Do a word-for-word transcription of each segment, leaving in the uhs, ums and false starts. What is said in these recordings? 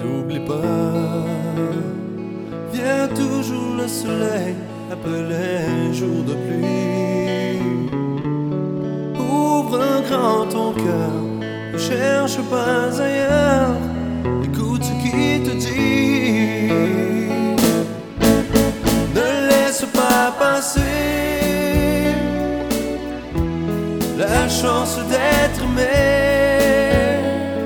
N'oublie pas, vient toujours le soleil après les jours de pluie. Ouvre un grand ton cœur, ne cherche pas ailleurs, écoute ce qui te dit. Ne laisse pas passer la chance d'être aimé.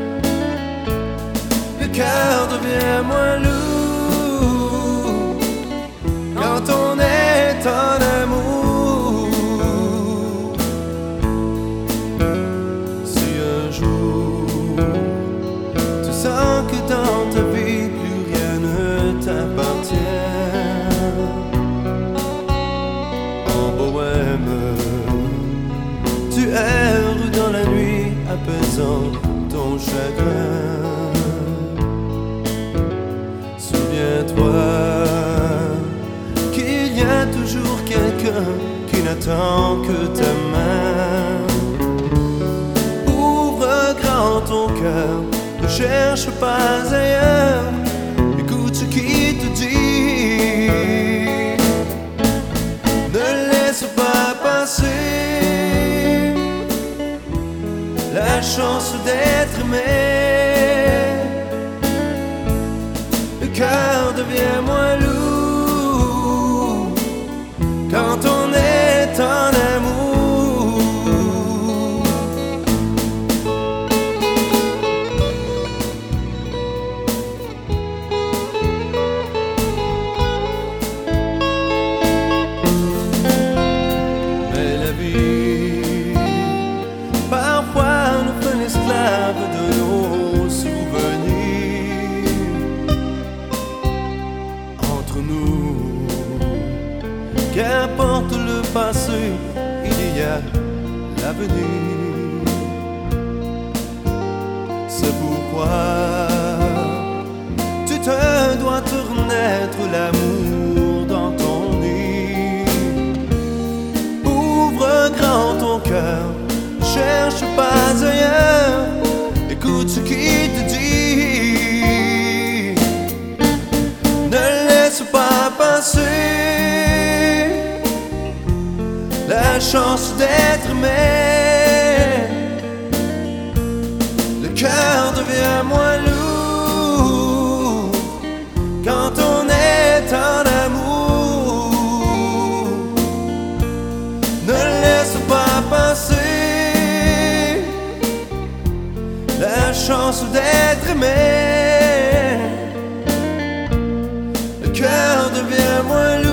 Le cœur devient moins lourd quand on est en amour. Si un jour tu sens que dans ta vie plus rien ne t'appartient, en bohème tu erres dans la nuit apaisant ton chagrin. Souviens-toi qu'il y a toujours quelqu'un qui n'attend que ta main. Ouvre grand ton cœur, ne cherche pas ailleurs, écoute ce qui te dit. Ne laisse pas passer la chance d'être aimé. Le cœur devient moins lourd quand on est en amour. Mais la vie parfois nous fait l'esclave de nos souvenirs. Entre nous, qu'importe le passé, il y a l'avenir. C'est pourquoi tu te dois te renaître l'amour dans ton nid. Ouvre grand ton cœur, cherche pas ailleurs, écoute ce qui te dit. Ne laisse pas passer la chance d'être aimé. Le cœur devient moins lourd quand on est en amour. Ne laisse pas passer la chance d'être aimé. Le cœur devient moins lourd